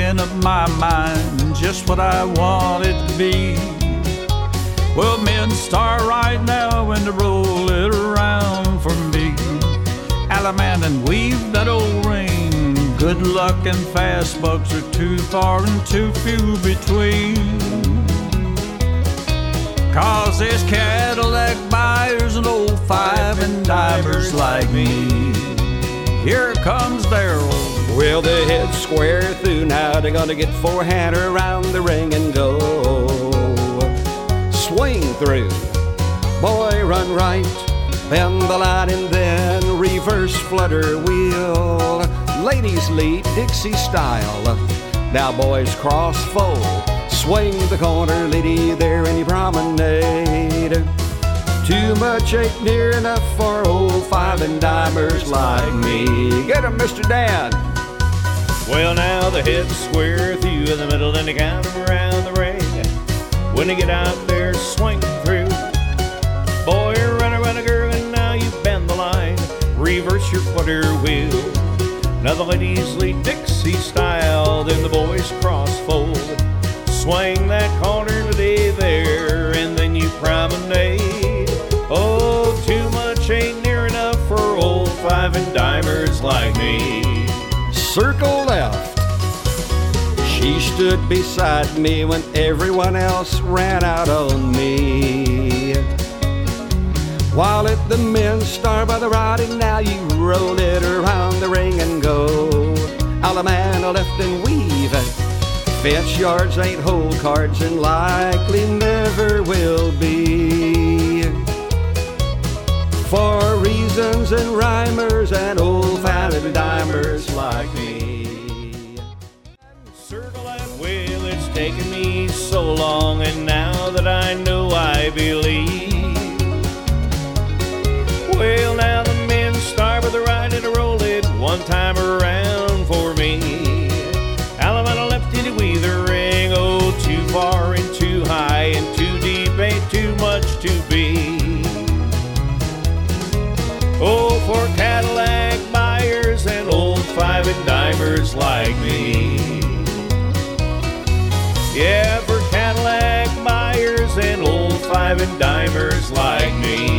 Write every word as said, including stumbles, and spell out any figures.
making up my mind just what I want it to be. Well, men start right now and to roll it around for me. Allemande and weave that old ring. Good luck and fast bucks are too far and too few between. Cause there's Cadillac buyers and old five and dimers like me. Here comes Darrell. Well, the head's square through now. They're gonna get forehand around the ring and go. Swing through. Boy, run right. Bend the line and then reverse flutter wheel. Ladies lead Dixie style. Now boys cross fold. Swing the corner, lady, there any promenade. Too much ain't near enough for old five and dimers like me. Get 'em, Mister Dan. Well, now the head's square through in the middle, then they count 'em around the ring. When they get out there, swing through. Boy, run a run a girl, and now you bend the line. Reverse your footer wheel. Now the ladies lead Dixie style, then the boys cross fold. Swing that corner today there, and then you promenade. Oh, too much ain't near enough for old five and dimers like me. Circle left. She stood beside me when everyone else ran out on me. While at the men's start by the riding, now you roll it around the ring and go. Allemande left and weave. Fence yards ain't hole cards and likely never will be. For reasons and rhymers and old five and dimers like me. Circle that wheel, it's taken me so long, and now that I know I believe. Well, now the men start with the right and roll it one time around for me. Allemande left it with the ring. Oh, too far and too high and too deep, ain't too much to be. Oh, for Cadillac buyers and old five and dimers like me. Yeah, for Cadillac buyers and old five and dimers like me.